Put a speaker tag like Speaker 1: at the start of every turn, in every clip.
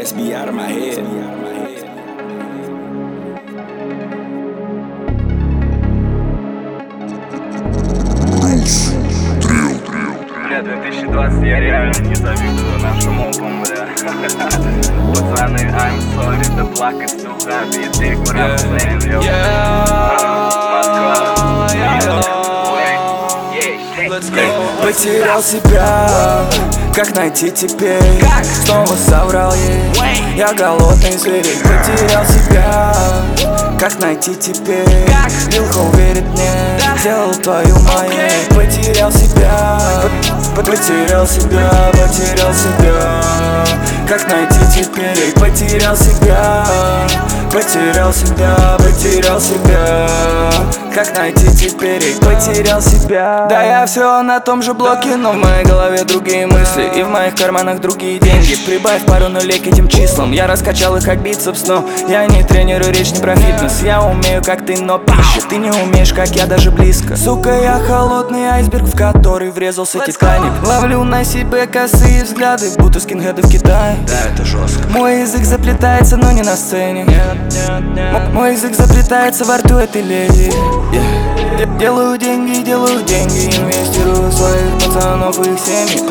Speaker 1: SB out of my head.
Speaker 2: Бля, 2020 я реально не завидую нашему опыту, бля. Пацаны, I'm sorry, да плакать, сука, биты, курацин,
Speaker 3: Потерял себя, как найти теперь? Снова соврал ей, я голодный зверь. Потерял себя, как найти теперь? Вилка уверит мне, сделал твою моей. Потерял себя, потерял себя, потерял себя. Как найти теперь? Потерял себя, потерял себя, потерял себя. Как найти теперь? Потерял себя. Да я все на том же блоке, но в моей голове другие мысли, и в моих карманах другие деньги. Прибавь пару нулей к этим числам, я раскачал их как бицепс, но я не тренер и речь не про фитнес. Я умею как ты, но пища, ты не умеешь как я, даже близко. Сука, я холодный айсберг, в который врезался Титаник. Ловлю на себе косые взгляды, будто скинхеды в Китае.
Speaker 1: Да, это жестко.
Speaker 3: Мой язык заплетается, но не на сцене. Мой язык заплетается во рту этой леди. Делаю деньги, инвестирую в своих пацанов и их семьи.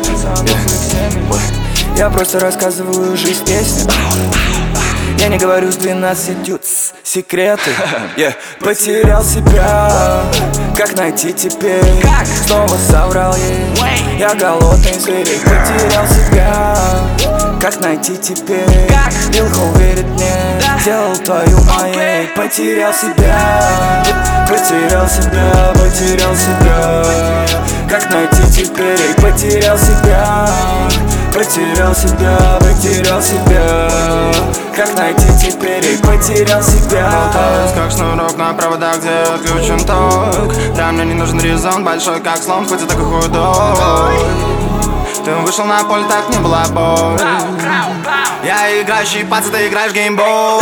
Speaker 3: Я просто рассказываю жизнь песни. Я не говорю с 12 секреты. Потерял себя, как найти теперь? Снова соврал ей, я голодный зверь. Потерял себя, как найти теперь? Вилка уверит мне, сделал твою моей. Потерял себя, потерял себя, потерял себя. Как найти теперь? Потерял себя, потерял себя, потерял себя. Как найти теперь? Потерял себя.
Speaker 4: Болтаюсь как шнурок на проводах, где отключен ток. Да, мне не нужен резон, большой как слон, хоть и такой худой. Ты вышел на поле, так не было боль. Я играющий пац, ты играешь геймбой.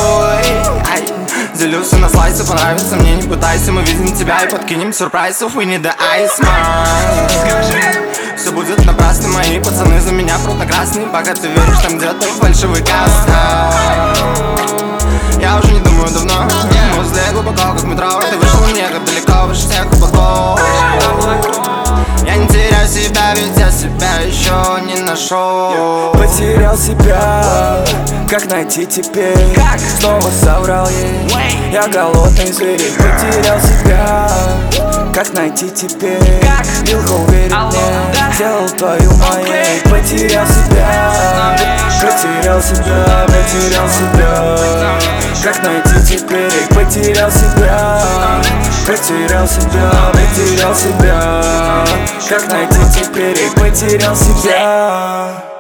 Speaker 4: Делюсь на слайсы, понравится мне, не пытайся. Мы видим тебя и подкинем сюрпризов. We need the ice man. Все будет напрасно, мои пацаны за меня красный. Пока ты веришь, там где-то фальшивый каста. Я уже не думаю давно, возле глубоко, как метро. Ты вышел мне как далеко, выше всех облаков. Я не теряю себя, ведь я себя еще не нашел.
Speaker 3: Потерял себя, как найти теперь? Снова соврал ей, я голодный зверь. Потерял себя, как найти теперь? Вилка уверит мне, сделал твою моей. Потерял себя, потерял себя, потерял себя. Как найти теперь? Потерял себя, потерял себя, потерял себя. Как найти теперь? Потерял себя.